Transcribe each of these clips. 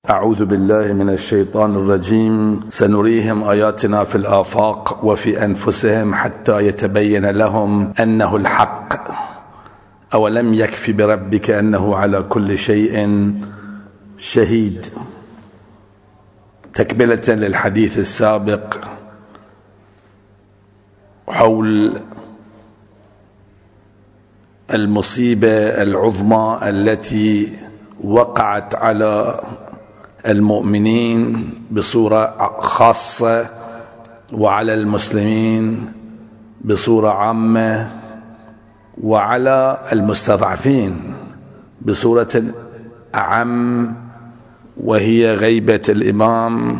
أعوذ بالله من الشيطان الرجيم. سنريهم آياتنا في الآفاق وفي أنفسهم حتى يتبين لهم أنه الحق. أولم يكف بربك أنه على كل شيء شهيد. تكملة للحديث السابق حول المصيبة العظمى التي وقعت على المؤمنين بصورة خاصة وعلى المسلمين بصورة عامة وعلى المستضعفين بصورة أعم، وهي غيبة الإمام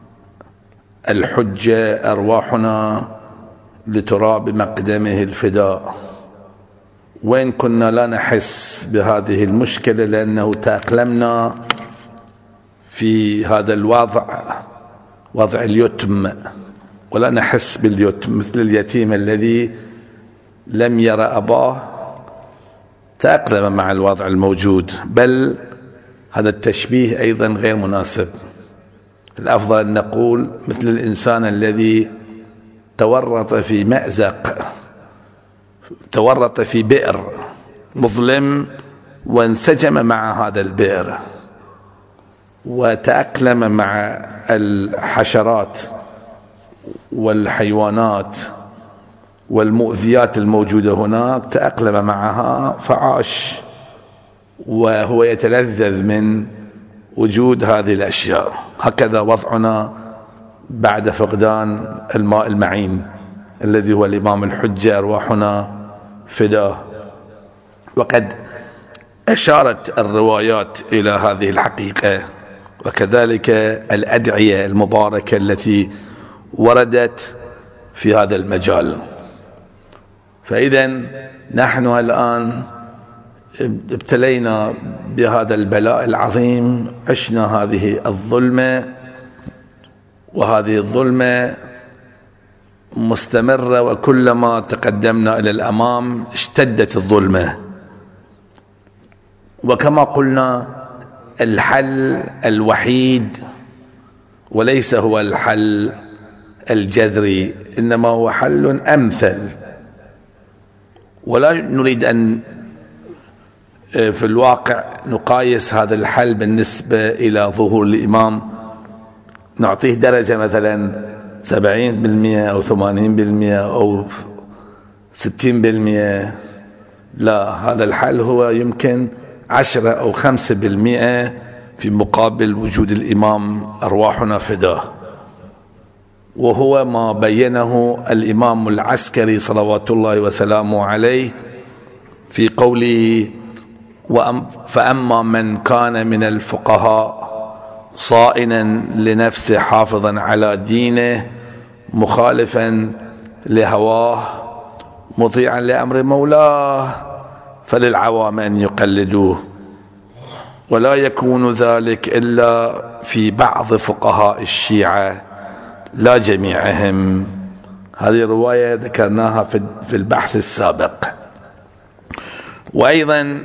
الحجة أرواحنا لتراب مقدمه الفداء. وين كنا لا نحس بهذه المشكلة لأنه تأقلمنا في هذا الوضع، وضع اليتم، ولا نحس باليتم مثل اليتيم الذي لم يرى أباه، تأقلم مع الوضع الموجود. بل هذا التشبيه أيضا غير مناسب. الأفضل أن نقول مثل الإنسان الذي تورط في مأزق، تورط في بئر مظلم وانسجم مع هذا البئر وتأقلم مع الحشرات والحيوانات والمؤذيات الموجودة هناك، تأقلم معها فعاش وهو يتلذذ من وجود هذه الأشياء. هكذا وضعنا بعد فقدان الماء المعين الذي هو الإمام الحجة أرواحنا فداه. وقد أشارت الروايات إلى هذه الحقيقة، وكذلك الأدعية المباركة التي وردت في هذا المجال. فإذا نحن الآن ابتلينا بهذا البلاء العظيم، عشنا هذه الظلمة، وهذه الظلمة مستمرة، وكلما تقدمنا إلى الأمام اشتدت الظلمة. وكما قلنا الحل الوحيد وليس هو الحل الجذري، إنما هو حل أمثل. ولا نريد أن في الواقع نقايس هذا الحل بالنسبة إلى ظهور الإمام، نعطيه درجة مثلا 70% أو 80% أو 60%. لا، هذا الحل هو يمكن 10 أو 5% في مقابل وجود الإمام أرواحنا فداه، وهو ما بينه الإمام العسكري صلوات الله وسلامه عليه في قوله: فأما من كان من الفقهاء صائنا لنفسه حافظا على دينه مخالفا لهواه مطيعا لأمر مولاه فللعوام أن يقلدوه، ولا يكون ذلك إلا في بعض فقهاء الشيعة لا جميعهم. هذه رواية ذكرناها في البحث السابق. وأيضا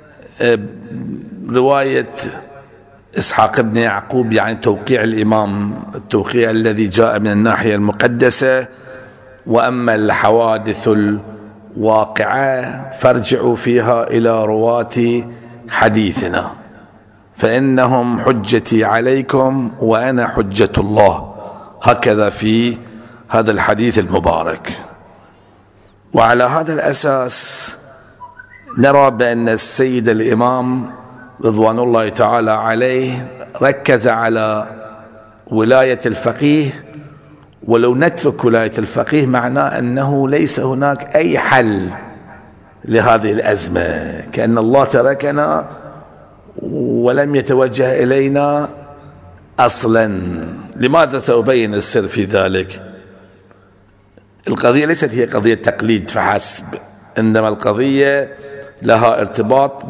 رواية إسحاق بن يعقوب، يعني توقيع الإمام، التوقيع الذي جاء من الناحية المقدسة: وأما الحوادث الواقعة فارجعوا فيها إلى رواة حديثنا فإنهم حجتي عليكم وأنا حجة الله. هكذا في هذا الحديث المبارك. وعلى هذا الأساس نرى بأن السيد الإمام رضوان الله تعالى عليه ركز على ولاية الفقيه. ولو نترك ولاية الفقيه معناه أنه ليس هناك أي حل لهذه الأزمة، كأن الله تركنا ولم يتوجه إلينا أصلا. لماذا؟ سأبين السر في ذلك. القضية ليست هي قضية تقليد فحسب، إنما القضية لها ارتباط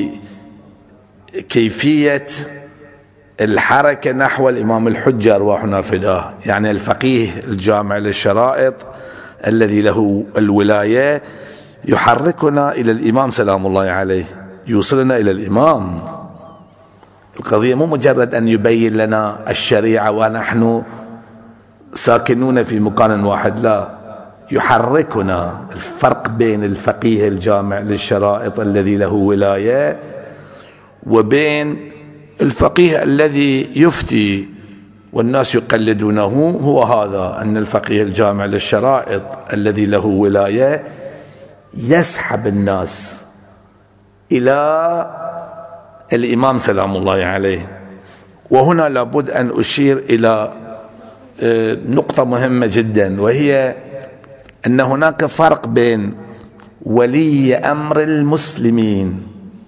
بكيفية الحركة نحو الإمام الحجة أرواحنا فداه، يعني الفقيه الجامع للشرائط الذي له الولاية يحركنا إلى الإمام سلام الله عليه، يوصلنا إلى الإمام. القضية مو مجرد أن يبين لنا الشريعة ونحن ساكنون في مكان واحد، لا، يحركنا. الفرق بين الفقيه الجامع للشرائط الذي له ولاية وبين الفقيه الذي يفتي والناس يقلدونه هو هذا، أن الفقيه الجامع للشرائط الذي له ولاية يسحب الناس إلى الإمام سلام الله عليه. وهنا لابد أن أشير إلى نقطة مهمة جدا، وهي أن هناك فرق بين ولي أمر المسلمين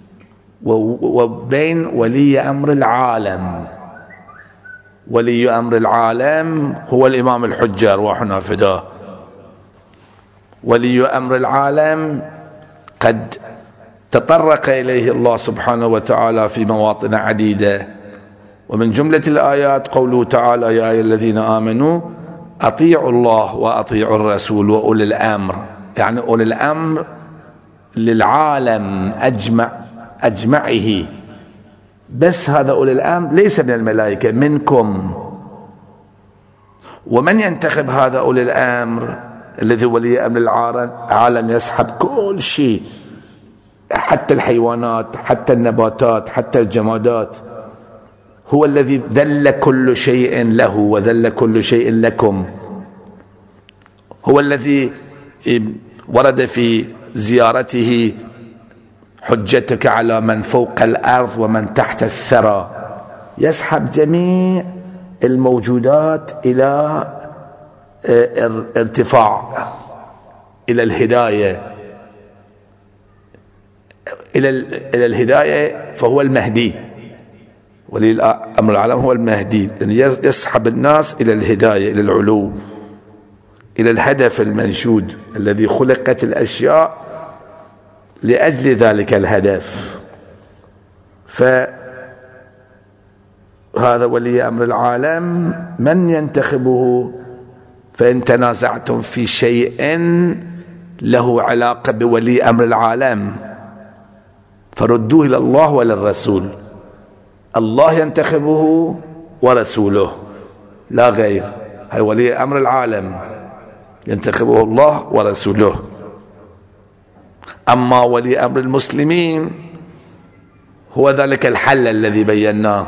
وبين ولي أمر العالم. ولي أمر العالم هو الإمام الحجة أرواحنا فداه. ولي أمر العالم قد تطرق إليه الله سبحانه وتعالى في مواطن عديدة، ومن جملة الآيات قوله تعالى: يا أيها الذين آمنوا أطيعوا الله وأطيعوا الرسول وأولي الأمر. يعني أولي الأمر للعالم أجمعه، بس هذا أولي الأمر ليس من الملائكة، منكم. ومن ينتخب هذا أولي الأمر الذي هو ولي أمر العالم يسحب كل شيء، حتى الحيوانات، حتى النباتات، حتى الجمادات. هو الذي ذل كل شيء له وذل كل شيء لكم. هو الذي ورد في زيارته: حجتك على من فوق الأرض ومن تحت الثرى. يسحب جميع الموجودات إلى ارتفاع، إلى الهداية، إلى الهداية. فهو المهدي، ولي أمر العالم هو المهدي، يسحب الناس إلى الهداية، إلى العلو، إلى الهدف المنشود الذي خلقت الأشياء لأجل ذلك الهدف. فهذا ولي أمر العالم من ينتخبه. فإن تنازعتم في شيء له علاقة بولي أمر العالم فردوه إلى الله وللرسول. الله ينتخبه ورسوله لا غير. هي ولي أمر العالم ينتخبه الله ورسوله. أما ولي أمر المسلمين هو ذلك الحل الذي بيناه،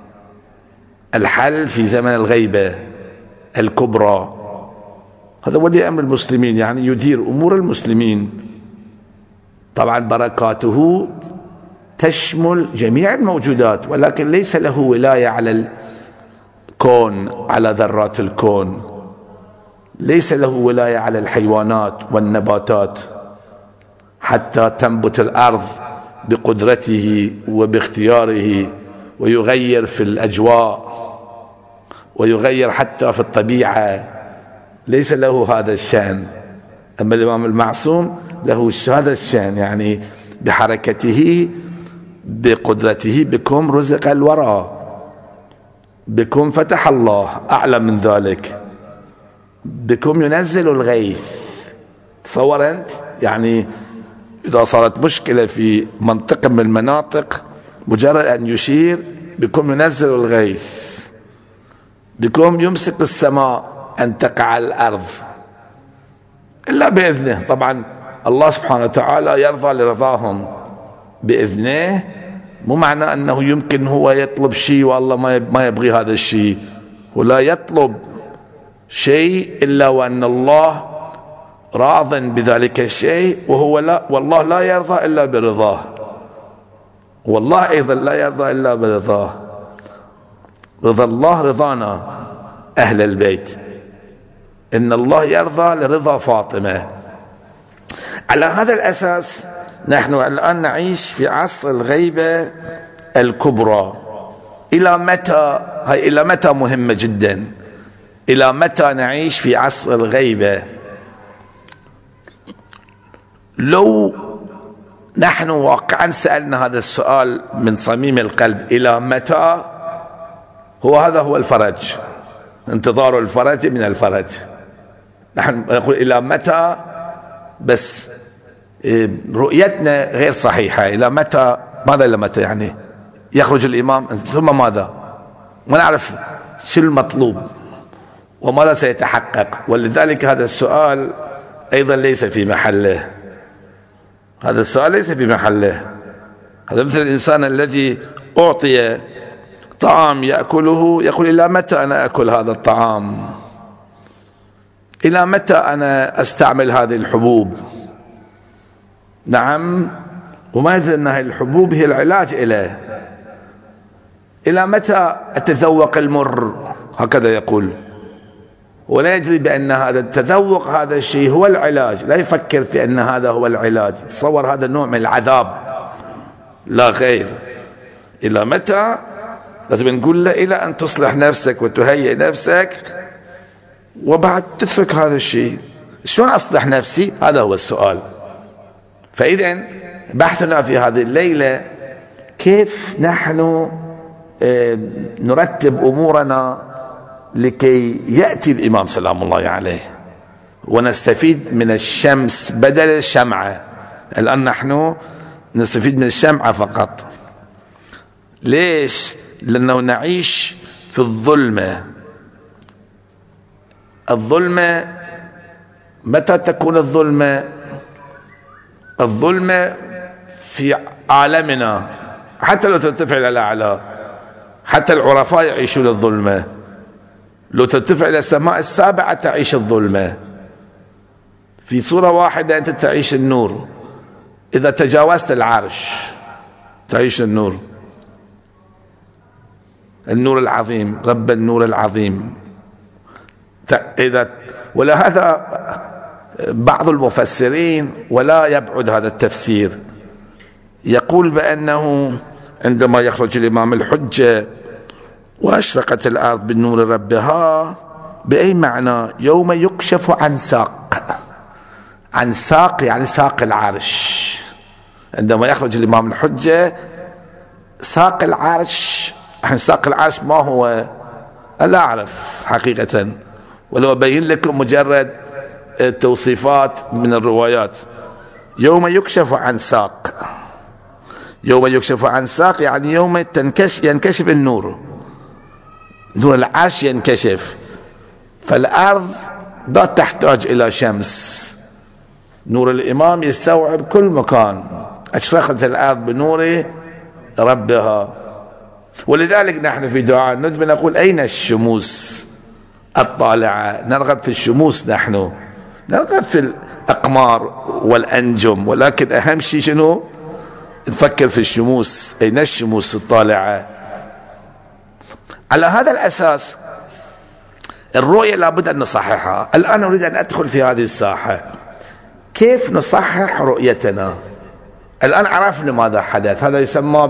الحل في زمن الغيبة الكبرى. هذا ولي أمر المسلمين، يعني يدير أمور المسلمين. طبعا بركاته تشمل جميع الموجودات، ولكن ليس له ولاية على الكون، على ذرات الكون. ليس له ولاية على الحيوانات والنباتات حتى تنبت الأرض بقدرته وباختياره، ويغير في الأجواء ويغير حتى في الطبيعة. ليس له هذا الشأن. أما الإمام المعصوم له هذا الشأن، يعني بحركته بقدرته بكم رزق الورى، بكم فتح الله، أعلى من ذلك بكم ينزل الغيث. تصور أنت، يعني إذا صارت مشكلة في منطقة من المناطق مجرد أن يشير بكم ينزل الغيث، بكم يمسك السماء أن تقع على الأرض إلا بإذنه. طبعا الله سبحانه وتعالى يرضى لرضاهم بإذنه، مو معنى أنه يمكن هو يطلب شيء والله ما يبغي هذا الشيء، ولا يطلب شيء إلا وأن الله راض بذلك الشيء، والله لا يرضى إلا برضاه، والله أيضا لا يرضى إلا برضاه. رضا الله رضانا أهل البيت، إن الله يرضى لرضا فاطمة. على هذا الأساس نحن الآن نعيش في عصر الغيبة الكبرى. إلى متى؟ هاي إلى متى مهمة جدا. إلى متى نعيش في عصر الغيبة؟ لو نحن واقعا سألنا هذا السؤال من صميم القلب، إلى متى؟ هذا هو الفرج، انتظار الفرج من الفرج. نحن نقول إلى متى، بس رؤيتنا غير صحيحة. إلى متى؟ ماذا إلى متى؟ يخرج الإمام ثم ماذا؟ ما نعرف شو المطلوب وماذا سيتحقق. ولذلك هذا السؤال أيضا ليس في محله. هذا السؤال ليس في محله. هذا مثل الإنسان الذي أعطي طعام يأكله يقول إلى متى أنا أكل هذا الطعام؟ إلى متى أنا أستعمل هذه الحبوب؟ نعم، وما يدري أن هذه الحبوب هي العلاج إليه. إلى متى أتذوق المر؟ هكذا يقول، ولا يدري بأن هذا التذوق هذا الشيء هو العلاج، لا يفكر في أن هذا هو العلاج، تصور هذا النوع من العذاب لا غير. إلى متى؟ لازم نقول له إلى أن تصلح نفسك وتهيئ نفسك وبعد تترك هذا الشيء. شلون أصلح نفسي؟ هذا هو السؤال. فإذا بحثنا في هذه الليلة كيف نحن نرتب أمورنا لكي يأتي الإمام سلام الله عليه ونستفيد من الشمس بدل الشمعة. الآن نحن نستفيد من الشمعة فقط. ليش؟ لأنه نعيش في الظلمة. الظلمة متى تكون الظلمة؟ الظلمة في عالمنا حتى لو ترتفع إلى الأعلى، حتى العرفاء يعيشون الظلمة. لو ترتفع إلى السماء السابعة تعيش الظلمة. في صورة واحدة أنت تعيش النور. إذا تجاوزت العرش تعيش النور، النور العظيم، رب النور العظيم. ولهذا بعض المفسرين ولا يبعد هذا التفسير يقول بأنه عندما يخرج الإمام الحجة وأشرقت الأرض بالنور ربها، بأي معنى؟ يوم يكشف عن ساق. عن ساق يعني ساق العرش. عندما يخرج الإمام الحجة ساق العرش. ساق العرش ما هو؟ لا أعرف حقيقة، ولو أبين لكم مجرد توصيفات من الروايات. يوم يكشف عن ساق، يوم يكشف عن ساق يعني يوم ينكشف النور، نور العرش ينكشف. فالأرض لا تحتاج إلى شمس، نور الإمام يستوعب كل مكان. أشرقت الأرض بنور ربها. ولذلك نحن في دعاء الندبة نقول أين الشموس الطالعة؟ نرغب في الشموس، نحن نرغب في الأقمار والأنجم، ولكن أهم شيء شنو؟ نفكر في الشموس. أين الشموس الطالعة؟ على هذا الأساس الرؤية لابد أن نصححها. الآن أريد أن أدخل في هذه الساحة. كيف نصحح رؤيتنا؟ الآن عرفنا ماذا حدث، هذا يسمى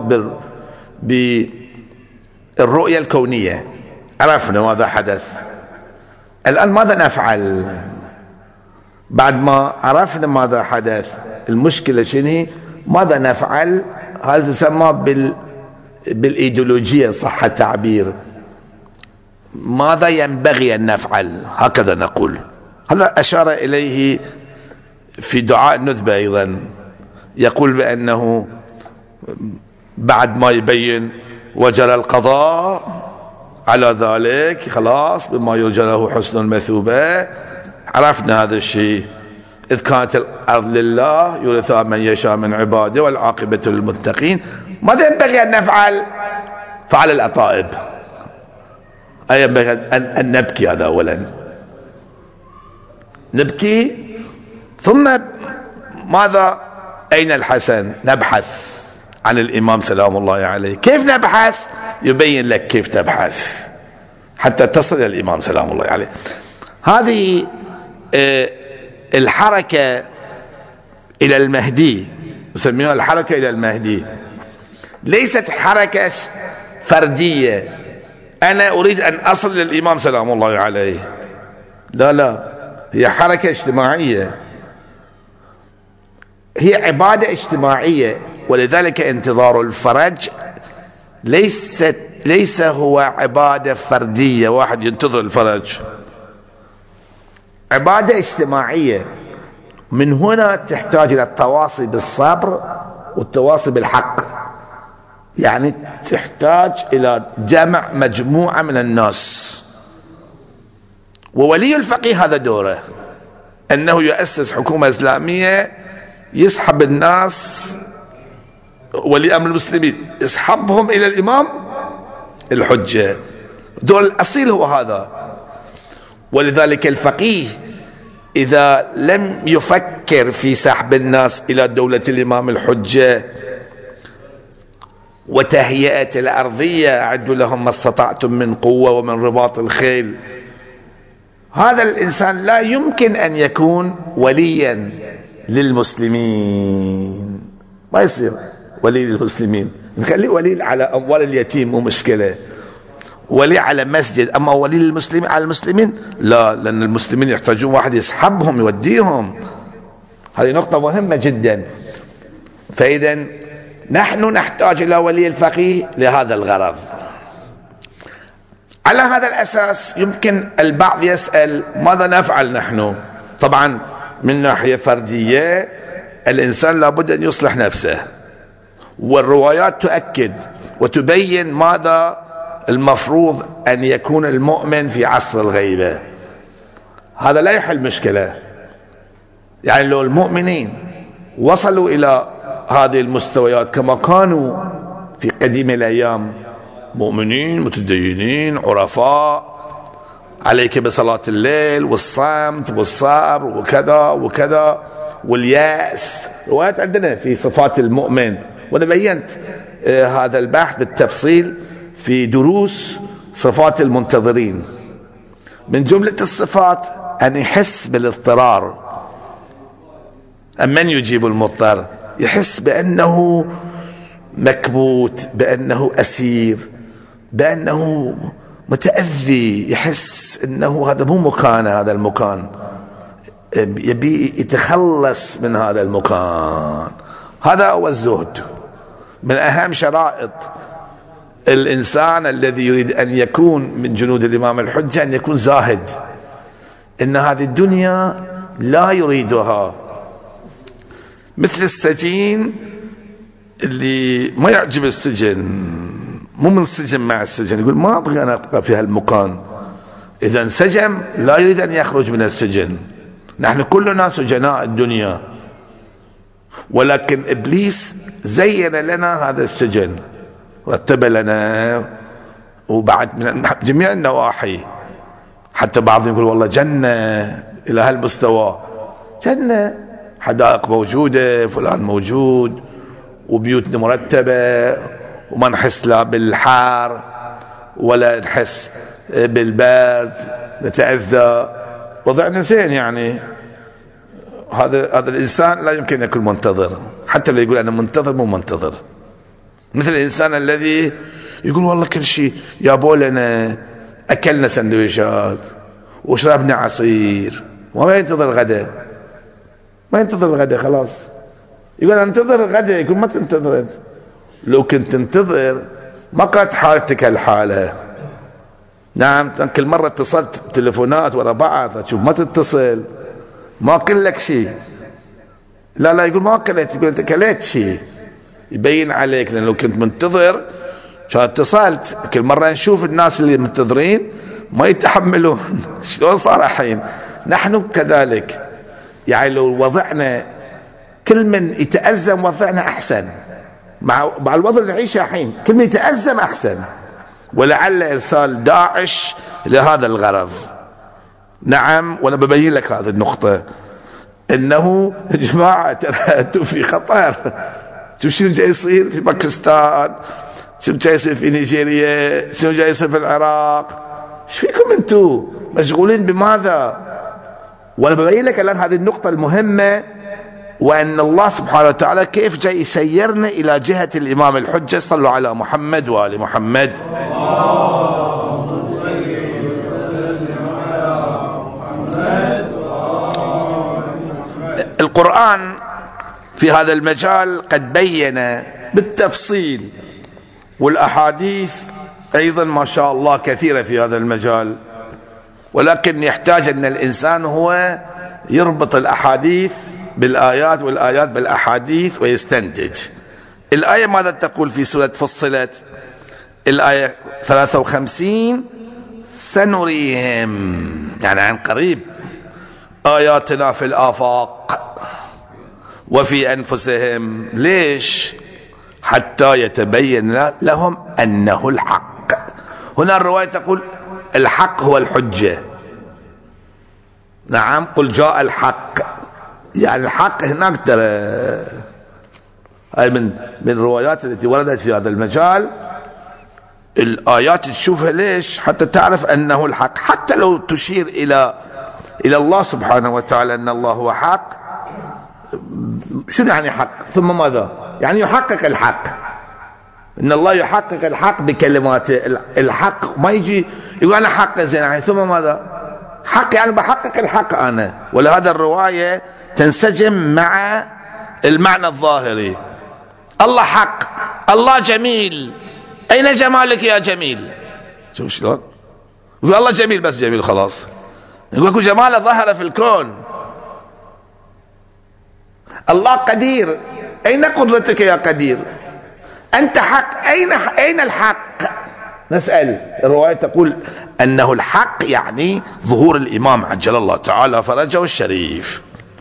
بالرؤية الكونية. عرفنا ماذا حدث. الآن ماذا نفعل بعد ما عرفنا ماذا حدث؟ المشكلة شنو؟ ماذا نفعل؟ هذا يسمى بالإيديولوجية صح التعبير. ماذا ينبغي أن نفعل؟ هكذا نقول. هذا أشار إليه في دعاء الندبة أيضا، يقول بأنه بعد ما يبين وجرى القضاء على ذلك خلاص بما يرجى له حسن المثوبة. عرفنا هذا الشيء. إذ كانت الأرض لله يورثها من يشاء من عباده والعاقبة للمتقين. ماذا ينبغي أن نفعل؟ فعل الأطائب. أي ينبغي أن نبكي. هذا أولا نبكي، ثم ماذا؟ أين الحسن؟ نبحث عن الإمام سلام الله عليه. كيف نبحث؟ يبين لك كيف تبحث حتى تصل إلى الإمام سلام الله عليه. هذه الحركة إلى المهدي نسميها الحركة إلى المهدي، ليست حركة فردية أنا أريد أن أصل للإمام سلام الله عليه. لا لا، هي حركة اجتماعية، هي عبادة اجتماعية. ولذلك انتظار الفرج ليس هو عبادة فردية واحد ينتظر الفرج، عبادة اجتماعية. من هنا تحتاج إلى التواصي بالصبر والتواصي بالحق. يعني تحتاج إلى جمع مجموعة من الناس، وولي الفقيه هذا دوره، أنه يؤسس حكومة إسلامية يسحب الناس، ولي أمر المسلمين يسحبهم إلى الإمام الحجة، دور الأصيل هو هذا. ولذلك الفقيه إذا لم يفكر في سحب الناس إلى دولة الإمام الحجة وتهيئة الأرضية، أعدوا لهم ما استطعتم من قوة ومن رباط الخيل، هذا الإنسان لا يمكن أن يكون وليا للمسلمين، ما يصير ولي للمسلمين. نخليه ولي على أموال اليتيم مو مشكلة، ولي على مسجد، أما ولي للمسلمين على المسلمين لا، لأن المسلمين يحتاجون واحد يسحبهم يوديهم. هذه نقطة مهمة جدا. فإذا نحن نحتاج إلى ولي الفقيه لهذا الغرض. على هذا الأساس يمكن البعض يسأل ماذا نفعل نحن؟ طبعا من ناحية فردية الإنسان لابد أن يصلح نفسه، والروايات تؤكد وتبين ماذا المفروض أن يكون المؤمن في عصر الغيبة. هذا لا يحل مشكلة، يعني لو المؤمنين وصلوا إلى هذه المستويات كما كانوا في قديم الأيام، مؤمنين متدينين عرفاء، عليك بصلاة الليل والصمت والصبر وكذا وكذا واليأس، روايات عندنا في صفات المؤمن، وأنا بينت هذا البحث بالتفصيل في دروس صفات المنتظرين. من جملة الصفات أن يحس بالاضطرار، أمن يجيب المضطر، يحس بأنه مكبوت، بأنه أسير، بأنه متأذي، يحس أنه هذا مو مكانه، هذا المكان يبي يتخلص من هذا المكان. هذا هو الزهد. من أهم شرائط الإنسان الذي يريد أن يكون من جنود الإمام الحجة أن يكون زاهد، إن هذه الدنيا لا يريدها. مثل السجين اللي ما يعجب السجن، مو من السجن مع السجن، يقول ما أبغى أنا أبقى في هالمكان، إذا انسجن لا يريد أن يخرج من السجن. نحن كلنا سجناء الدنيا، ولكن إبليس زين لنا هذا السجن، رتب لنا، وبعد من جميع النواحي، حتى بعضهم يقول والله جنة إلى هالمستوى، جنة حدائق موجودة، فلان موجود، وبيوتنا مرتبة، وما نحس لا بالحار ولا نحس بالبرد، نتأذى، وضعنا زين. يعني هذا الإنسان لا يمكن أن يكون منتظر، حتى لو يقول أنا منتظر، مو منتظر. مثل الإنسان الذي يقول والله كل شيء يابو لنا، أكلنا سندويشات وشربنا عصير، وما ينتظر الغداء، ما ينتظر الغداء، خلاص يقول أنا انتظر الغداء، يقول ما تنتظر أنت. لو كنت تنتظر ما كانت حالتك هالحالة. نعم، كل مرة اتصلت تليفونات ورا بعض، أشوف ما تتصل، ما أكل لك شيء، لا يقول ما أكلت، يقول أنت أكلت شيء، يبين عليك. لأن لو كنت منتظر كان اتصلت. كل مرة نشوف الناس اللي منتظرين ما يتحملون. شلون صار الحين؟ نحن كذلك، يعني لو وضعنا كل من يتأزم وضعنا أحسن، مع الوضع اللي نعيشه الحين كل من يتأزم أحسن، ولعل إرسال داعش لهذا الغرض. نعم، وأنا ببين لك هذه النقطة، إنه يا جماعة ترى أنتم في خطر. شوف شنو جاي يصير في باكستان، شنو جاي يصير في نيجيريا، شنو جاي يصير في العراق، ايش فيكم انتم مشغولين بماذا؟ وانا ببين لك الان هذه النقطة المهمة، وان الله سبحانه وتعالى كيف جاي يسيرنا الى جهة الامام الحجة. صلوا على محمد وآل محمد. القرآن في هذا المجال قد بين بالتفصيل، والأحاديث أيضا ما شاء الله كثيرة في هذا المجال، ولكن يحتاج أن الإنسان هو يربط الأحاديث بالآيات والآيات بالأحاديث ويستنتج. الآية ماذا تقول في سورة فصلت؟ الآية 53 سنريهم يعني عن قريب آياتنا في الآفاق وفي أنفسهم. ليش؟ حتى يتبين لهم أنه الحق. هنا الرواية تقول الحق هو الحجة. نعم، قل جاء الحق، يعني الحق هناك ترى. هاي من الروايات التي وردت في هذا المجال. الآيات تشوفها ليش؟ حتى تعرف أنه الحق، حتى لو تشير إلى الله سبحانه وتعالى أن الله هو حق. شنو يعني حق؟ ثم ماذا؟ يعني يحقق الحق، إن الله يحقق الحق بكلماته. الحق ما يجي يقول أنا حق زين يعني ثم ماذا؟ حق يعني بحقق الحق أنا. ولهذا الرواية تنسجم مع المعنى الظاهري. الله حق، الله جميل، أين جمالك يا جميل؟ شوف شلون يقول الله جميل، بس جميل خلاص. يقول لك جماله ظهر في الكون. الله قدير، أين قدرتك يا قدير؟ أنت حق، أين الحق؟ نسأل. الرواية تقول أنه الحق يعني ظهور الإمام عجل الله تعالى فرجه الشريف.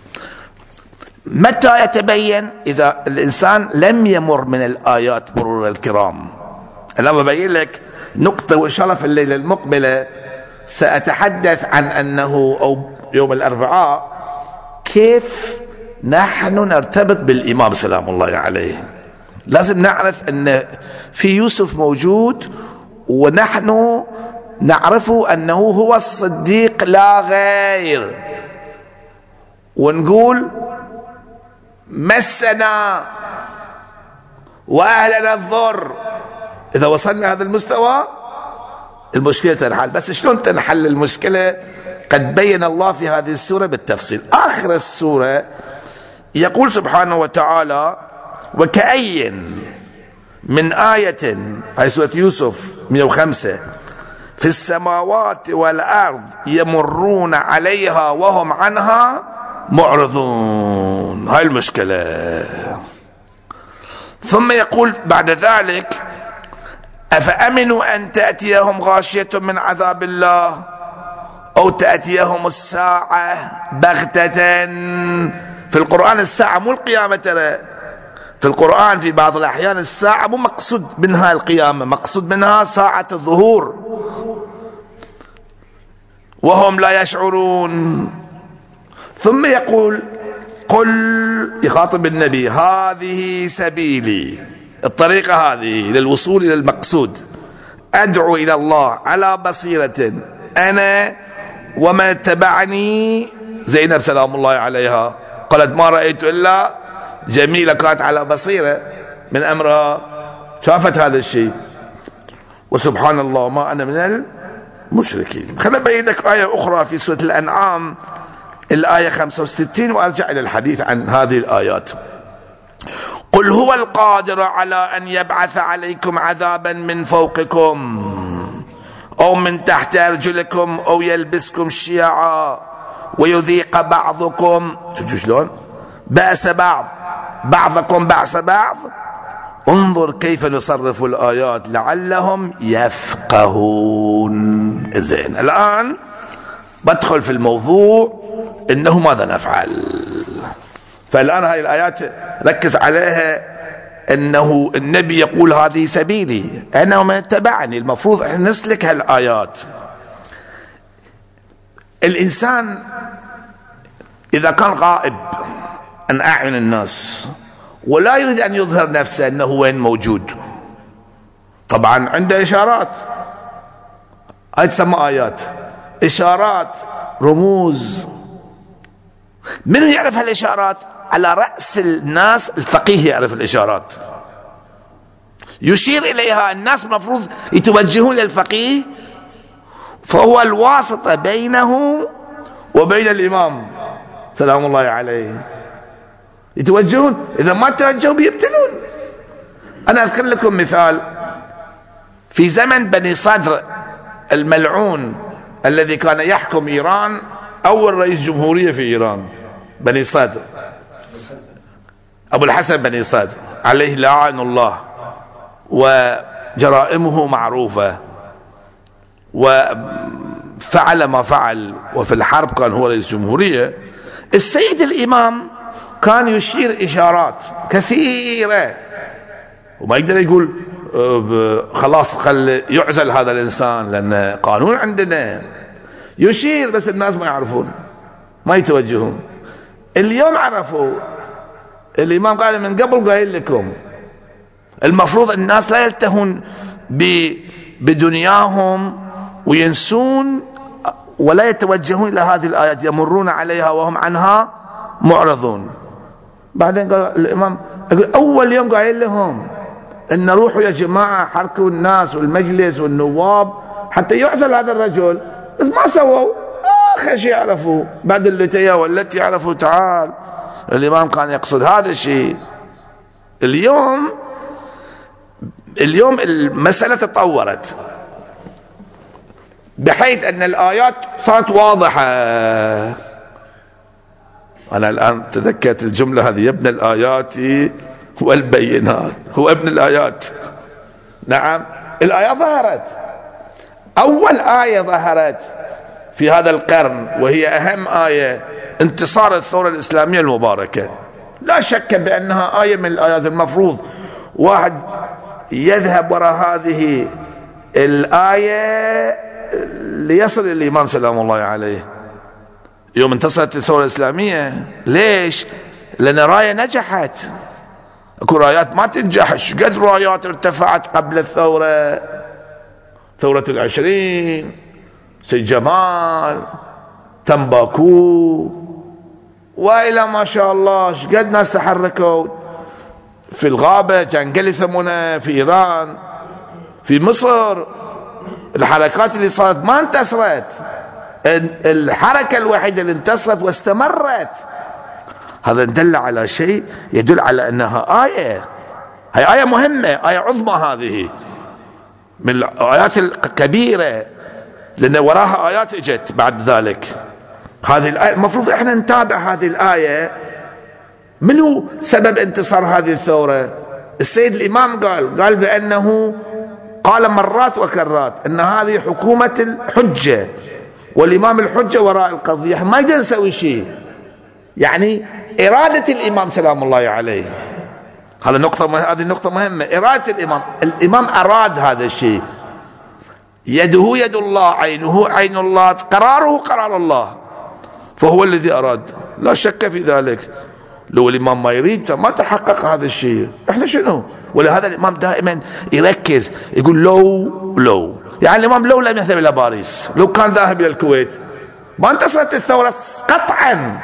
متى يتبين؟ إذا الإنسان لم يمر من الآيات مرور الكرام. أنا ببين لك نقطة، وإن شاء الله في الليلة المقبلة سأتحدث عن أنه أو يوم الأربعاء كيف نحن نرتبط بالإمام سلام الله عليه. لازم نعرف أن في يوسف موجود، ونحن نعرف أنه هو الصديق لا غير، ونقول مسنا وأهلنا الضر. إذا وصلنا هذا المستوى المشكلة تنحل. بس شلون تنحل المشكلة؟ قد بين الله في هذه السورة بالتفصيل. آخر السورة يقول سبحانه وتعالى وكأي من آية، هي سورة يوسف 105، في السماوات والأرض يمرون عليها وهم عنها معرضون. هاي المشكلة. ثم يقول بعد ذلك أفأمنوا أن تأتيهم غاشية من عذاب الله أو تأتيهم الساعة بغتة. في القرآن الساعة مو القيامة ترى. في القرآن في بعض الأحيان الساعة مو مقصود منها القيامة، مقصود منها ساعة الظهور وهم لا يشعرون. ثم يقول قل، يخاطب النبي، هذه سبيلي، الطريقة هذه للوصول إلى المقصود، أدعو إلى الله على بصيرة أنا ومن اتبعني. زينب سلام الله عليها قالت ما رأيت إلا جميلة كانت على بصيرة من أمرها، شافت هذا الشيء. وسبحان الله ما أنا من المشركين. خلنا أبين لك آية أخرى في سورة الأنعام الآية 65 وأرجع إلى الحديث عن هذه الآيات. قل هو القادر على أن يبعث عليكم عذابا من فوقكم أو من تحت أرجلكم أو يلبسكم شيعا ويذيق بعضكم شلون بأس بعضكم بأس بعض. انظر كيف نصرف الآيات لعلهم يفقهون. زين، الآن بدخل في الموضوع إنه ماذا نفعل. فالآن هاي الآيات ركز عليها، أنه النبي يقول هذه سبيلي أنا ومن اتبعني. المفروض أن نسلك هالآيات. الإنسان إذا كان غائب عن أعين الناس ولا يريد أن يظهر نفسه أنه وين موجود، طبعا عنده إشارات، هاي تسمى آيات، إشارات، رموز. من يعرف هالإشارات؟ على رأس الناس الفقيه يعرف الإشارات، يشير إليها. الناس مفروض يتوجهون للفقيه، فهو الواسطة بينه وبين الإمام سلام الله عليه. يتوجهون، إذا ما توجهوا بيبتلون. أنا أذكر لكم مثال. في زمن بني صدر الملعون الذي كان يحكم إيران، أول رئيس جمهورية في إيران بني صدر، أبو الحسن بن صاد عليه لعن الله، وجرائمه معروفة، وفعل ما فعل، وفي الحرب كان هو رئيس جمهورية. السيد الإمام كان يشير إشارات كثيرة، وما يقدر يقول خلاص خل يعزل هذا الإنسان لأن قانون عندنا. يشير بس الناس ما يعرفون، ما يتوجهون. اليوم عرفوا. الإمام قال من قبل قايل لكم المفروض الناس لا يلتهون بدنياهم وينسون ولا يتوجهون إلى هذه الآيات، يمرون عليها وهم عنها معرضون. بعدين قال الإمام أول يوم قايل لهم إن روحوا يا جماعة حركوا الناس والمجلس والنواب حتى يعزل هذا الرجل، بس ما سووا. آخر شيء عرفوا بعد اللي والتي عرفوا. تعال الإمام كان يقصد هذا الشيء. اليوم المسألة تطورت بحيث أن الآيات صارت واضحة. أنا الآن تذكرت الجملة هذه: يا ابن الآيات والبينات. هو ابن الآيات. نعم، الآيات ظهرت. أول آية ظهرت في هذا القرن وهي أهم آية انتصار الثورة الإسلامية المباركة، لا شك بأنها آية من الآيات. المفروض واحد يذهب وراء هذه الآية ليصل الإمام سلام الله عليه يوم انتصرت الثورة الإسلامية. ليش؟ لأن راية نجحت. اكو رايات ما تنجح. قد رايات ارتفعت قبل الثورة، ثورة 20، سيد جمال، تنباكو، وإلى ما شاء الله قد ناس تحركوا في الغابة، جنجل يسمونه، في إيران، في مصر. الحركات اللي صارت ما انتصرت، الحركة الوحيدة اللي انتصرت واستمرت. هذا دل على شيء يدل على أنها آية، هي آية مهمة، آية عظمى، هذه من الآيات الكبيرة، لأن وراها آيات اجت بعد ذلك. هذه الآية المفروض احنا نتابع هذه الآية. من هو سبب انتصار هذه الثورة؟ السيد الإمام قال بأنه قال مرات وكرات أن هذه حكومة الحجة، والإمام الحجة وراء القضية، ما يقدر يسوي شيء. يعني إرادة الإمام سلام الله عليه، هذه نقطة مهمة. إرادة الإمام أراد هذا الشيء. يده يد الله، عينه عين الله، قراره قرار الله، فهو الذي أراد، لا شك في ذلك. لو الإمام ما يريد ما تحقق هذا الشيء. احنا شنو؟ ولهذا الإمام دائما يركز يقول لو يعني الإمام لو لم يذهب إلى باريس، لو كان ذاهب إلى الكويت ما انتصرت الثورة قطعا.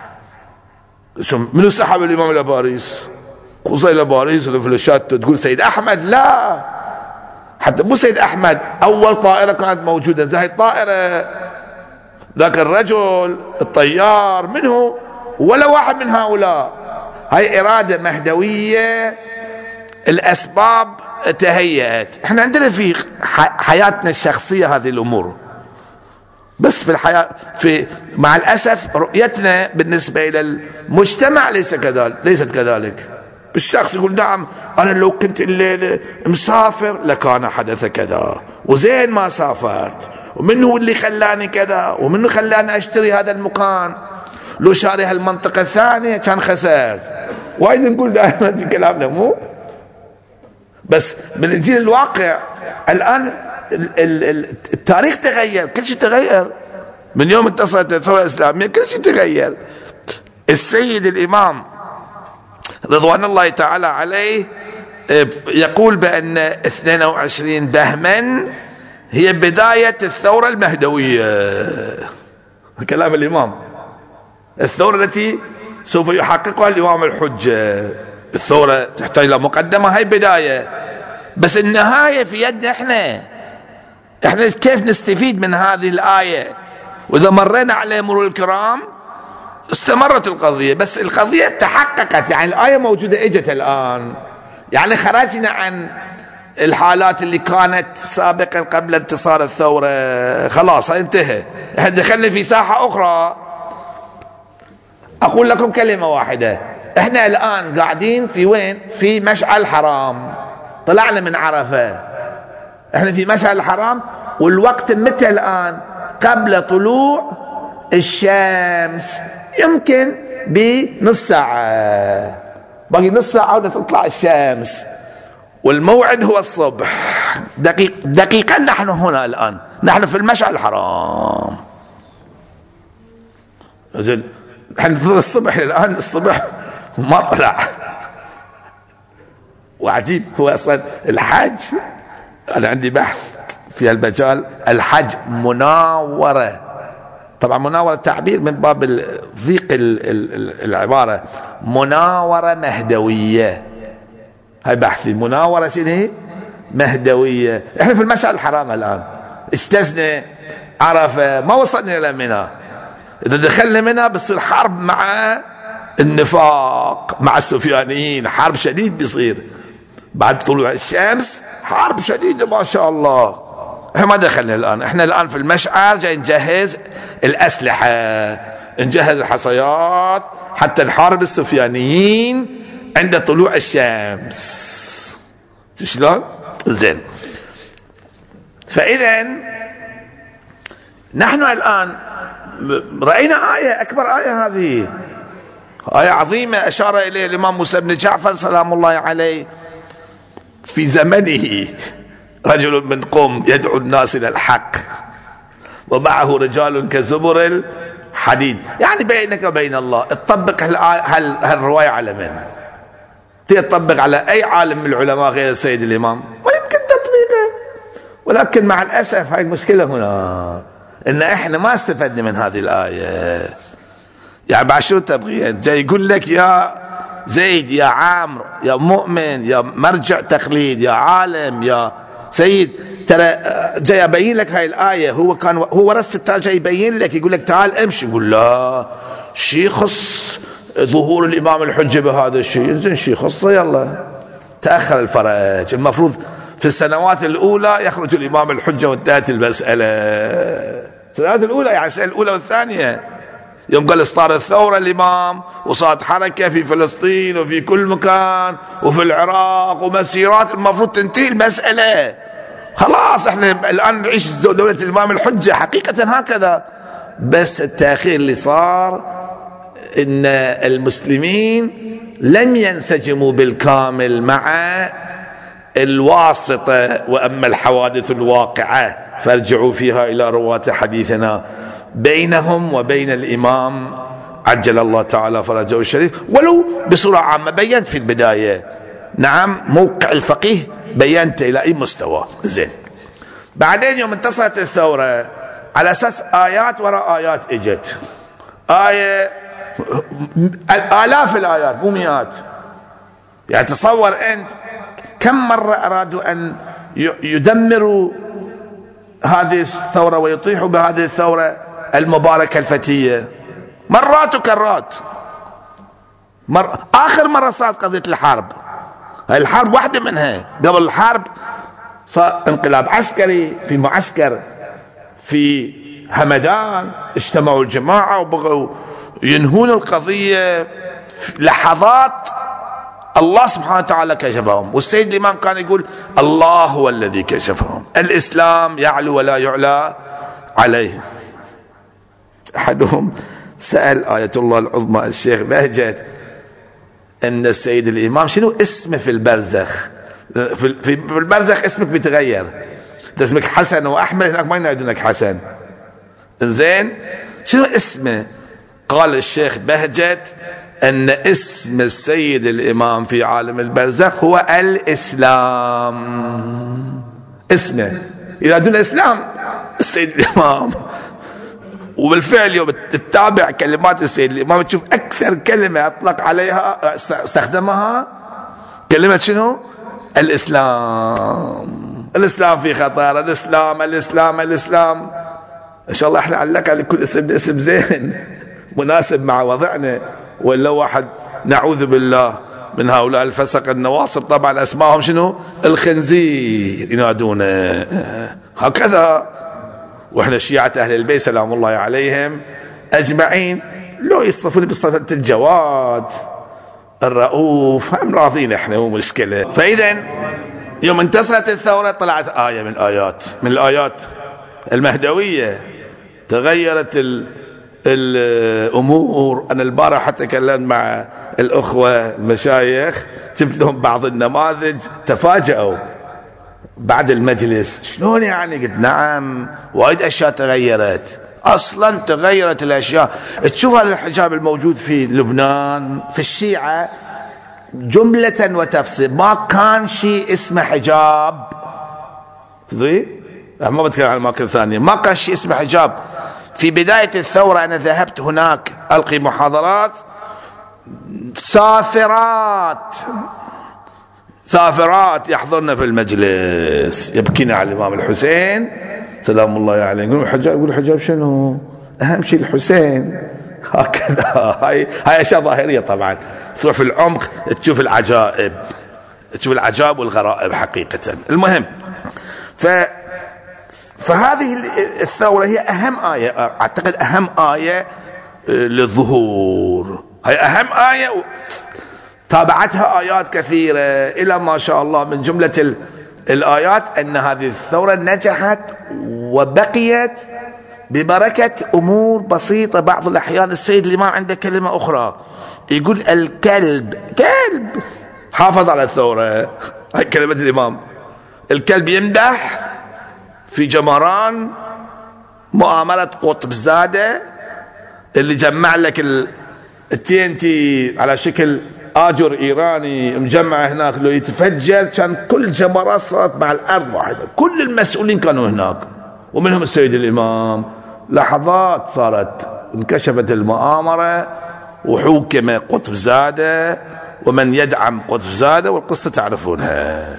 منو سحب الإمام إلى باريس؟ خصوصا إلى باريس الفلاشات تقول سيد أحمد، لا، حتى مو سيد أحمد، أول طائرة كانت موجودة زي طائرة ذاك الرجل الطيار، منه ولا واحد من هؤلاء. هاي إرادة مهدوية، الأسباب تهيأت. احنا عندنا في حياتنا الشخصية هذه الأمور، بس في الحياة مع الأسف رؤيتنا بالنسبة إلى المجتمع ليست كذلك. الشخص يقول نعم أنا لو كنت الليلة مسافر لكان حدث كذا، وزين ما سافرت، ومنه اللي خلاني كذا، ومنه خلاني أشتري هذا المكان، لو شاري هالمنطقة الثانية كان خسرت. وايد نقول دائما في كلامنا، مو بس من الجيل الواقع. الآن التاريخ تغير، كل شيء تغير من يوم انتصرت الثورة الإسلامية، كل شيء تغير. السيد الإمام رضوان الله تعالى عليه يقول بأن 22 دهما هي بداية الثورة المهدوية. كلام الإمام، الثورة التي سوف يحققها الإمام الحجة. الثورة تحتاج إلى مقدمة، هاي بداية، بس النهاية في يدنا احنا كيف نستفيد من هذه الآية. وإذا مرينا على مرور الكرام استمرت القضية، بس القضية تحققت، يعني الآية موجودة اجت الآن، يعني خرجنا عن الحالات اللي كانت سابقا قبل انتصار الثورة، خلاص انتهى، احنا دخلنا في ساحة أخرى. أقول لكم كلمة واحدة: احنا الآن قاعدين في وين؟ في مشعل الحرام، طلعنا من عرفة، احنا في مشعل الحرام، والوقت متى الآن؟ قبل طلوع الشمس، يمكن بنص ساعة، باقي نص ساعة وتطلع الشمس، والموعد هو الصبح. دقيقة نحن هنا الآن، نحن في المشعل الحرام. زين، نحن الصبح الآن، الصبح ما طلع. وعجيب، هو أصلا الحج، أنا عندي بحث في المجال، الحج مناورة. طبعا مناورة تعبير من باب ضيق العبارة، مناورة مهدوية. هاي بحثي، مناورة شنو؟ مهدوية. احنا في المشعر الحرام الآن، اجتزنا عرفة، ما وصلنا إلى منى. إذا دخلنا منى بصير حرب مع النفاق، مع السفيانيين، حرب شديد بيصير بعد طلوع الشمس، حرب شديدة ما شاء الله. احنا ما دخلنا الآن، احنا الآن في المشعر جاي نجهز الأسلحة، نجهز الحصيات حتى نحارب السفيانيين عند طلوع الشمس. شلون؟ زين، فإذا نحن الآن رأينا آية، أكبر آية هذه، آية عظيمة أشار إليه الإمام موسى بن جعفر سلام الله عليه في زمنه، رجل من قوم يدعو الناس إلى الحق ومعه رجال كزبر الحديد. يعني بينك وبين الله، تطبق هالرواية على من؟ تطبق على أي عالم من العلماء غير السيد الإمام؟ ويمكن تطبيقه، ولكن مع الأسف هاي المشكلة هنا، إن إحنا ما استفدنا من هذه الآية. يعني بعد شو تبغي؟ جاي يقول لك يا زيد، يا عامر، يا مؤمن، يا مرجع تقليد، يا عالم، يا سيد، ترى جاي ابين لك هاي الايه. هو رس التال جاي يبين لك، يقول لك تعال امشي، يقول لا، شي خص ظهور الامام الحجه بهذا الشيء، زين شي خصه، يلا تاخر الفرج. المفروض في السنوات الاولى يخرج الامام الحجه وانتهت المساله. السنوات الاولى يعني السنه الاولى والثانيه، يوم قال صار الثورة الإمام، وصارت حركة في فلسطين وفي كل مكان وفي العراق ومسيرات، المفروض تنتهي المسألة خلاص. احنا الآن نعيش دولة الإمام الحجة حقيقة هكذا، بس التأخير اللي صار إن المسلمين لم ينسجموا بالكامل مع الواسطة، وأما الحوادث الواقعة فارجعوا فيها إلى رواة حديثنا بينهم وبين الإمام عجل الله تعالى فرجه الشريف. ولو بصورة عامة بينت في البداية، نعم، موقع الفقيه بينت إلى أي مستوى. زين، بعدين يوم انتصرت الثورة على أساس آيات وراء آيات اجت، آية، آلاف الآيات مو مئات. يعني تصور أنت كم مرة أرادوا أن يدمروا هذه الثورة ويطيحوا بهذه الثورة المباركة الفتية، مرات وكرات. آخر مرة صارت قضية الحرب، الحرب واحدة منها. قبل الحرب صار انقلاب عسكري في معسكر في همدان، اجتمعوا الجماعة وبغوا ينهون القضية في لحظات. الله سبحانه وتعالى كشفهم، والسيد الإمام كان يقول الله هو الذي كشفهم، الإسلام يعلو ولا يعلى عليه. أحدهم سأل آية الله العظمى الشيخ بهجت أن السيد الإمام شنو اسمه في البرزخ؟ في البرزخ اسمك بيتغير، اسمك حسن وأحمد، هناك ما ينادونك حسن. إنزين، شنو اسمه؟ قال الشيخ بهجت أن اسم السيد الإمام في عالم البرزخ هو الإسلام. اسمه ينادون الإسلام السيد الإمام. وبالفعل يوم تتابع كلمات السيد الإمام تشوف أكثر كلمة أطلق عليها استخدمها كلمة شنو؟ الإسلام. الإسلام في خطر، الإسلام الإسلام الإسلام. إن شاء الله إحنا علق على كل اسم زين مناسب مع وضعنا، ولا واحد نعوذ بالله من هؤلاء الفسق النواصب طبعا اسمائهم شنو؟ الخنزير ينادونه هكذا. واحنا شيعة اهل البيت سلام الله عليهم اجمعين لو يصفون بصفة الجواد الرؤوف، هم راضين احنا مو مشكلة. فإذا يوم انتصرت الثورة طلعت آية من الآيات المهدوية، تغيرت الأمور. أنا البارحة تكلمت مع الأخوة المشايخ، جبت لهم بعض النماذج، تفاجأوا بعد المجلس. شلون يعني؟ قلت نعم، وايد أشياء تغيرت. أصلا تغيرت الأشياء. تشوف هذا الحجاب الموجود في لبنان في الشيعة جملة وتفصيل، ما كان شيء اسمه حجاب. تدري؟ ما بتكلم عن أماكن ثانية. ما كان شيء اسمه حجاب. في بداية الثورة أنا ذهبت هناك ألقي محاضرات، سافرات يحضرن في المجلس يبكين على الإمام الحسين سلام الله عليه. يقولون حجاب، يقول حجاب شنو؟ أهم شيء الحسين. هكذا. هاي أشياء ظاهرية طبعا. تروح في العمق تشوف العجائب، والغرائب حقيقة. المهم، فهذه الثورة هي أهم آية، أعتقد أهم آية للظهور. هي أهم آية، تابعتها آيات كثيرة إلى ما شاء الله. من جملة الآيات أن هذه الثورة نجحت وبقيت ببركة أمور بسيطة. بعض الأحيان السيد الإمام عنده كلمة أخرى، يقول الكلب حافظ على الثورة. هاي كلمة الإمام. الكلب يمدح في جمران مؤامرة قطب زادة اللي جمع لك الTNT على شكل آجر إيراني مجمع هناك، لو يتفجر كان كل جمرات صارت مع الأرض واحدة. كل المسؤولين كانوا هناك ومنهم السيد الإمام. لحظات صارت انكشفت المؤامرة وحوكم قطب زادة ومن يدعم قطب زادة، والقصة تعرفونها.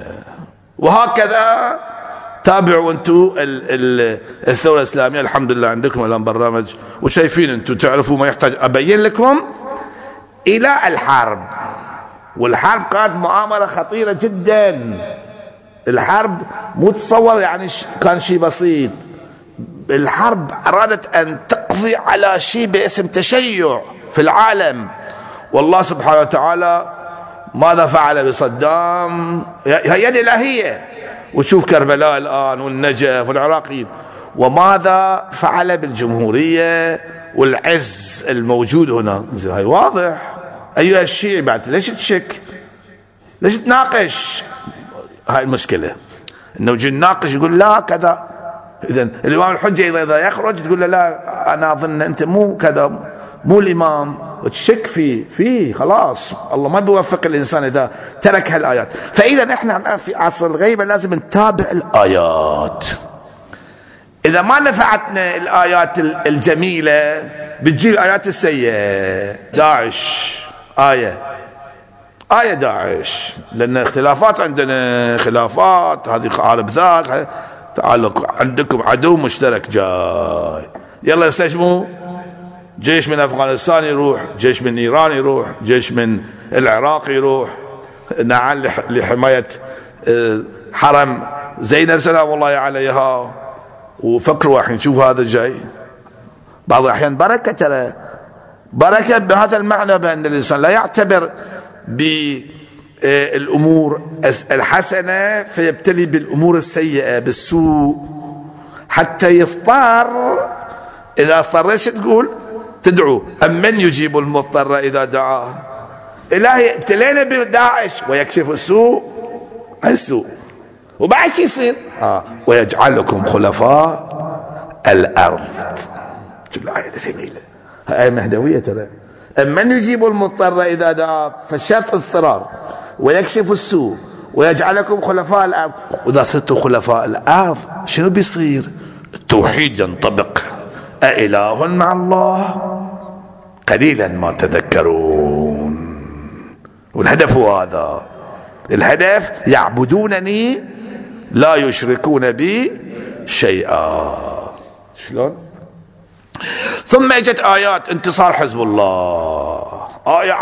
وهكذا تابعوا انتم الثورة الإسلامية. الحمد لله عندكم الآن برنامج وشايفين انتم، تعرفوا ما يحتاج أبين لكم. إلى الحرب، والحرب كانت مؤامرة خطيرة جدا. الحرب مو تصور يعني كان شيء بسيط. الحرب أرادت أن تقضي على شيء باسم تشيع في العالم. والله سبحانه وتعالى ماذا فعل بصدام؟ هي يد إلهية. وشوف كربلاء الآن والنجف والعراقيين. وماذا فعل بالجمهورية والعز الموجود هنا؟ هاي واضح. أيها الشيعي بعد ليش تشك؟ ليش تناقش؟ هاي المشكلة، انه يجي الناقش يقول لا كذا. اذا الامام الحجة اذا يخرج تقول له لا انا اظن انت مو كذا، مو الامام، وتشك فيه خلاص. الله ما بيوفق الانسان اذا ترك هالايات. فاذا احنا في عصر الغيبة لازم نتابع الايات. إذا ما نفعتنا الآيات الجميلة بتجي الآيات السيئة. داعش آية داعش، لأن اختلافات عندنا، خلافات، هذه قارب ذاك، تعالوا عندكم عدو مشترك جاي، يلا استجموا. جيش من أفغانستان يروح، جيش من إيران يروح، جيش من العراق يروح، نعم لحماية حرم زينب سلام الله عليها. وفكروا الحين شوف هذا جاي. بعض الأحيان بركة، ترى بركة بهذا المعنى بأن الإنسان لا يعتبر بالأمور الحسنة فيبتلي بالأمور السيئة بالسوء حتى يضطر. إذا اضطر ايش تقول؟ تدعو أمن يجيب المضطر إذا دعاه. إلهي ابتلينا بداعش ويكشف السوء وبعد شو يصير؟ ويجعلكم خلفاء الأرض. شوف الآية جميلة، آية مهدوية ترى. أمن يجيب المضطر إذا دعاه، فالشرط اضطرار، ويكشف السوء، ويجعلكم خلفاء الأرض. وإذا صرتوا خلفاء الأرض شنو بيصير؟ التوحيد ينطبق. أإله مع الله؟ قليلا ما تذكرون. والهدف هو هذا، الهدف يعبدونني لا يشركون بي شيئا. شلون؟ ثم اجت آيات انتصار حزب الله، آية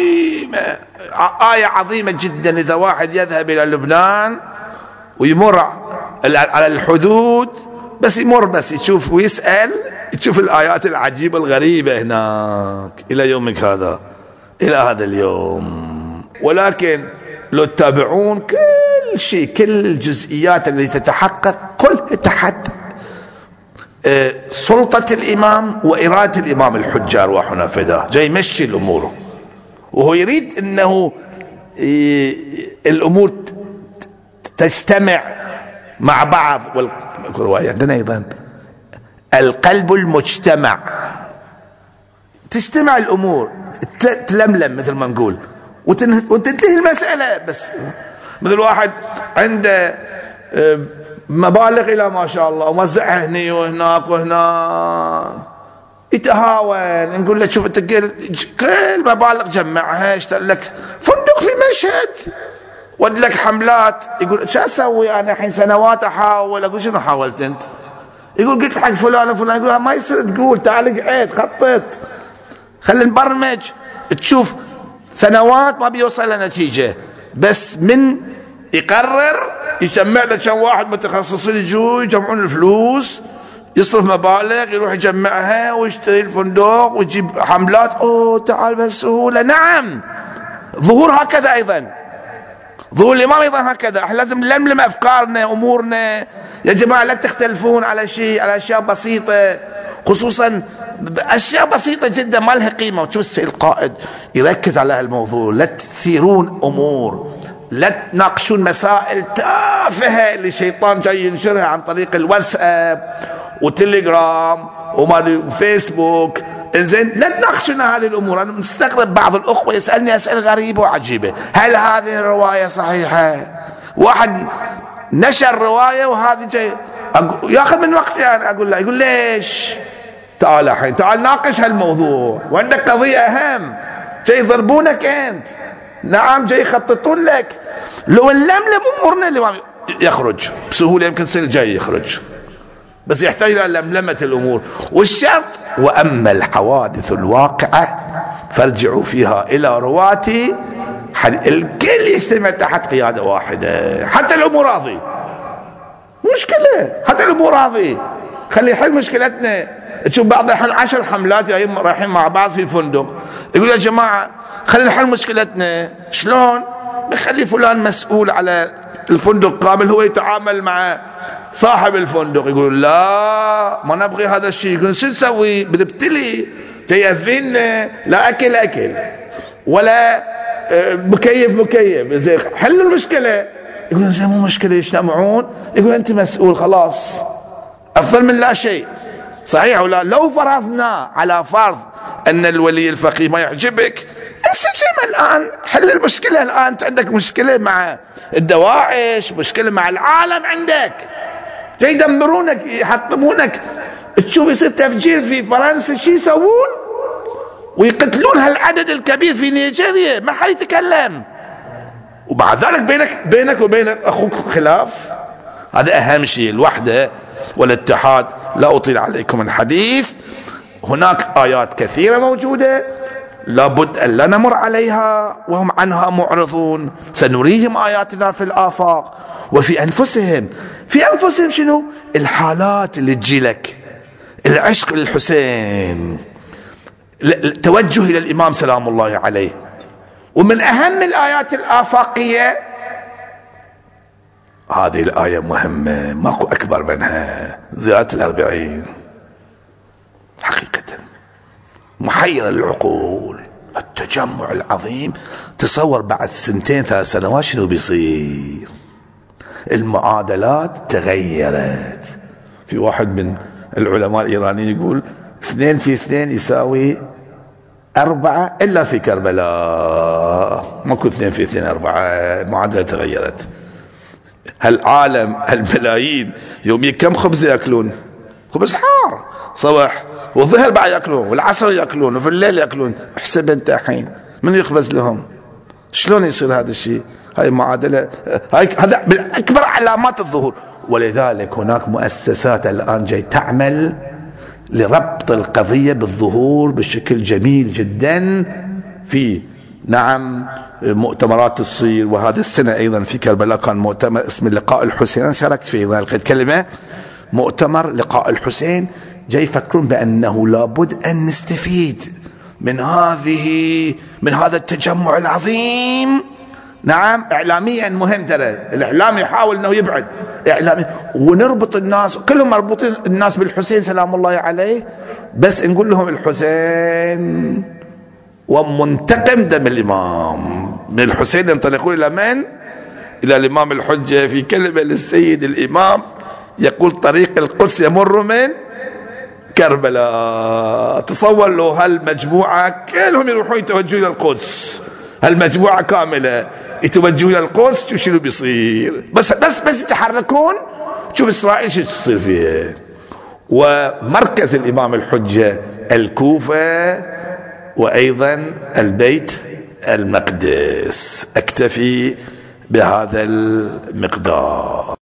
عظيمة جدا. إذا واحد يذهب إلى لبنان ويمر على الحدود، بس يمر بس يشوف ويسأل، يشوف الآيات العجيبة الغريبة هناك إلى يومك هذا، إلى هذا اليوم. ولكن لو تتابعون كل شيء، كل الجزئيات التي تتحقق كلها تحت سلطة الإمام وإرادة الإمام الحجة أرواحنا فداه، جاي يمشي الأمور، وهو يريد أنه الأمور تجتمع مع بعض. والرواية عندنا أيضا القلب المجتمع، تجتمع الأمور، تلملم مثل ما نقول، وتنتهي المسألة. بس مثل واحد عنده مبالغ إلى ما شاء الله وموزعها هني وهناك وهناك، يتهاون، نقول له شوف انت كل مبالغ جمعها، اشتري لك فندق في مشهد، ود لك حملات. يقول شو اسوي انا الحين؟ سنوات احاول. اقول شنو حاولت انت؟ يقول قلت حق فلان وفلان. يقول ما يصير تقول، تعال قعد خطط، خلينا نبرمج. تشوف سنوات ما بيوصل لنتيجة، بس من يقرر يجمع له كم واحد متخصصين يجوا يجمعون الفلوس، يصرف مبالغ، يروح يجمعها ويشتري الفندق ويجيب حملات. اوه تعال بسهولة. نعم، ظهور هكذا ايضا، ظهور الامام ايضا هكذا. احنا لازم نلملم افكارنا امورنا يا جماعة، لا تختلفون على شيء، على اشياء بسيطة، خصوصا اشياء بسيطة جدا ما لها قيمة. وتشوف القائد يركز على هالموضوع، لا تثيرون امور، لا تناقشون مسائل تافهة اللي الشيطان جاي ينشرها عن طريق الواتساب وتليجرام وفيسبوك. انزين، لا تناقشون هذه الامور. انا مستغرب بعض الاخوة يسألني اسئلة غريبة وعجيبة، هل هذه الرواية صحيحة؟ واحد نشر رواية وهذه جاي ياخذ من وقتي انا، اقول له، يقول ليش؟ تعال الحين، تعال ناقش هالموضوع، وعندك قضية اهم، جاي يضربونك انت. نعم، جاي يخططون لك. لو نلملم امورنا الامام يخرج بسهولة، يمكن يصير جاي يخرج، بس يحتاج الى لملمة الامور. والشرط واما الحوادث الواقعة فارجعوا فيها الى رواتي، الكل يجتمع تحت قيادة واحدة، حتى الامور راضي مشكلة، حتى الامور راضي، خلي يحل مشكلتنا. تشوف بعض الحين 10 حملات جايين رايحين مع بعض في فندق، يقول يا جماعة خلينا نحل مشكلتنا. شلون؟ بخلي فلان مسؤول على الفندق كامل، هو يتعامل مع صاحب الفندق. يقول لا، ما نبغي هذا الشيء. يقول شو نسوي؟ بنبتلي، جايزين لا اكل ولا مكيف. زين حلوا المشكلة. يقول زين مو مشكلة، يجتمعون. يقول انت مسؤول، خلاص افضل من لا شيء. صحيح ولا؟ لو فرضنا على فرض ان الولي الفقيه ما يعجبك، انسجم الان، حل المشكلة الان. انت عندك مشكلة مع الدواعش، مشكلة مع العالم عندك، جاي يدمرونك، يحطمونك. تشوف يصير تفجير في فرنسا، شي يسوون؟ ويقتلون هالعدد الكبير في نيجيريا، ما حد يتكلم. ومع ذلك بينك وبين اخوك خلاف. هذا اهم شيء، الوحدة والاتحاد. لا اطيل عليكم الحديث، هناك ايات كثيرة موجودة لابد ان لا نمر عليها وهم عنها معرضون. سنريهم اياتنا في الافاق وفي انفسهم. في انفسهم شنو؟ الحالات اللي تجي لك، العشق للحسين، التوجه الى الامام سلام الله عليه. ومن اهم الايات الافاقية هذه الآية مهمة، ماكو أكبر منها، زيارة 40 حقيقة محيرة للعقول. التجمع العظيم، تصور بعد 2 3 سنوات شنو بيصير. المعادلات تغيرت. في واحد من العلماء الإيرانيين يقول 2 في 2 يساوي 4 إلا في كربلاء. ماكو 2 في 2 4، المعادلة تغيرت. هالعالم هالملايين يوميا كم خبز يأكلون؟ خبز حار صباح والظهر بعد يأكلون، والعصر يأكلون، وفي الليل يأكلون. احسب انت الحين من يخبز لهم؟ شلون يصير هذا الشيء؟ هاي معادلة، هذا من أكبر علامات الظهور. ولذلك هناك مؤسسات الآن جاي تعمل لربط القضية بالظهور بشكل جميل جدا. في نعم مؤتمرات تصير، وهذا السنة أيضا في كربلاء كان مؤتمر اسمه لقاء الحسين، أنا شاركت فيه أيضا، لقيت كلمة مؤتمر لقاء الحسين. جاي يفكرون بأنه لابد أن نستفيد من هذا التجمع العظيم. نعم اعلاميا مهم، ترى الاعلام يحاول انه يبعد اعلامي، ونربط الناس كلهم مربوطين الناس بالحسين سلام الله عليه، بس نقول لهم الحسين ومنتقم دم الامام. من الحسين ينطلقون الى من؟ الى الامام الحجه. في كلمه للسيد الامام يقول طريق القدس يمر من كربلاء. تصور له هالمجموعه كلهم يروحون يتوجهون الى القدس، هالمجموعه كامله يتوجهون الى القدس، شوف شنو بيصير. بس يتحركون، شوف اسرائيل شو تصير فيها. ومركز الامام الحجه الكوفه وايضا البيت المقدس. اكتفي بهذا المقدار.